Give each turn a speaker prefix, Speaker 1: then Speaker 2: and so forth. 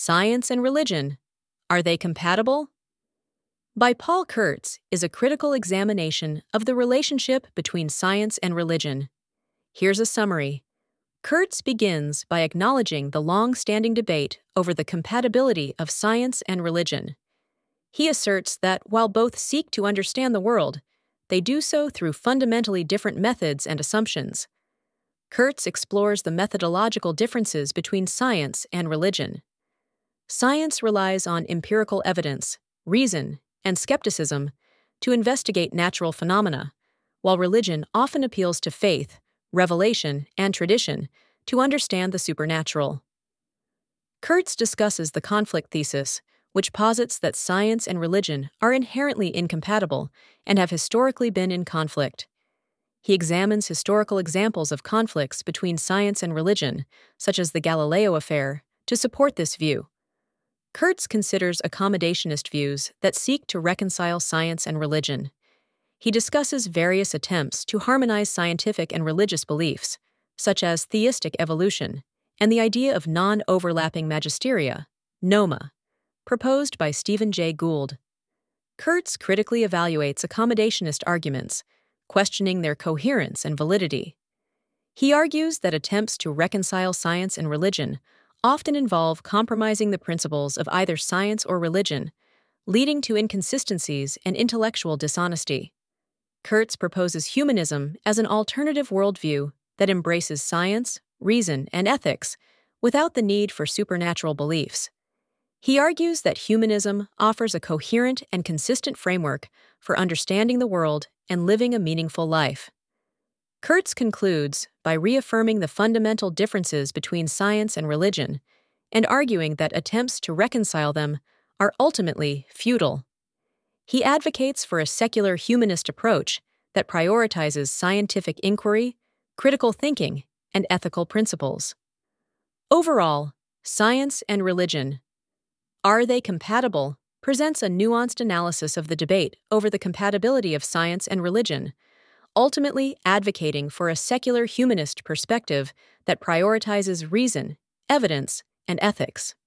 Speaker 1: Science and Religion, Are They Compatible? By Paul Kurtz is a critical examination of the relationship between science and religion. Here's a summary. Kurtz begins by acknowledging the long-standing debate over the compatibility of science and religion. He asserts that while both seek to understand the world, they do so through fundamentally different methods and assumptions. Kurtz explores the methodological differences between science and religion. Science relies on empirical evidence, reason, and skepticism to investigate natural phenomena, while religion often appeals to faith, revelation, and tradition to understand the supernatural. Kurtz discusses the conflict thesis, which posits that science and religion are inherently incompatible and have historically been in conflict. He examines historical examples of conflicts between science and religion, such as the Galileo affair, to support this view. Kurtz considers accommodationist views that seek to reconcile science and religion. He discusses various attempts to harmonize scientific and religious beliefs, such as theistic evolution, and the idea of non-overlapping magisteria, NOMA, proposed by Stephen Jay Gould. Kurtz critically evaluates accommodationist arguments, questioning their coherence and validity. He argues that attempts to reconcile science and religion often involve compromising the principles of either science or religion, leading to inconsistencies and intellectual dishonesty. Kurtz proposes humanism as an alternative worldview that embraces science, reason, and ethics without the need for supernatural beliefs. He argues that humanism offers a coherent and consistent framework for understanding the world and living a meaningful life. Kurtz concludes by reaffirming the fundamental differences between science and religion and arguing that attempts to reconcile them are ultimately futile. He advocates for a secular humanist approach that prioritizes scientific inquiry, critical thinking, and ethical principles. Overall, Science and Religion, Are They Compatible? Presents a nuanced analysis of the debate over the compatibility of science and religion, ultimately advocating for a secular humanist perspective that prioritizes reason, evidence, and ethics.